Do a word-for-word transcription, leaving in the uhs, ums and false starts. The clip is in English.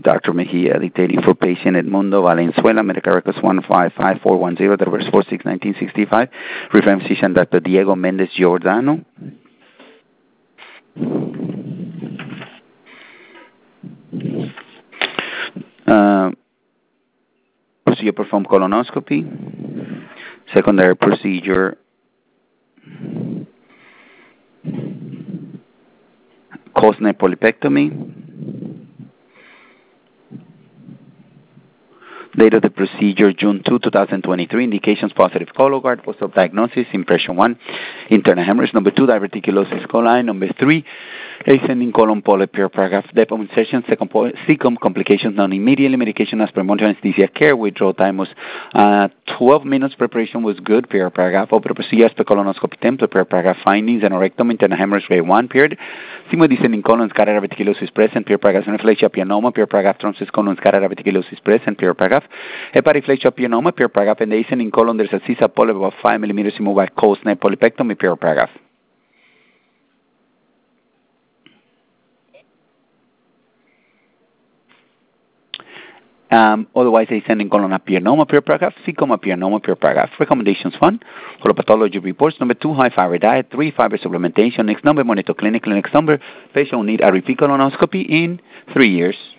is Doctor Mejia, dictating for patient Edmundo Valenzuela, medical records one five five four one zero, that was four six nineteen sixty five. Referring physician Doctor Diego Mendez Giordano. Uh, procedure performed colonoscopy. Secondary procedure Cosne polypectomy. Date of the procedure, June second, twenty twenty-three. Indications, positive Cologuard. Post-op diagnosis, impression one, internal hemorrhage. Number two, diverticulosis coli. Number three, ascending colon polyp, pure paragraph, depth of insertion. Second, second complications, non-immediately. Medication as per monitoring anesthesia care. Withdrawal time was uh, twelve minutes. Preparation was good, pure paragraph. Open procedure as per colonoscopy template, pure paragraph. Findings, anorectum, internal hemorrhage, grade one, period. Sigmoid descending colon, scatter diverticulosis present, pure paragraph. Nephralacia pianoma, pure paragraph. Thrombosis colon, scatter diverticulosis present, pure paragraph. Hepatiflexa pianoma, pure paragraph. In the ascending colon, there's a C S A polyp about five millimeters removed by Cosne polypectomy, pure paragraph. Um, otherwise, ascending colon apianoma, pure paragraph. Cecum apianoma, pure paragraph. Recommendations: one, holopathology reports. Number two, high fiber diet. Three, fiber supplementation. Next number, monitor clinically. Next number, patient will need a repeat colonoscopy in three years.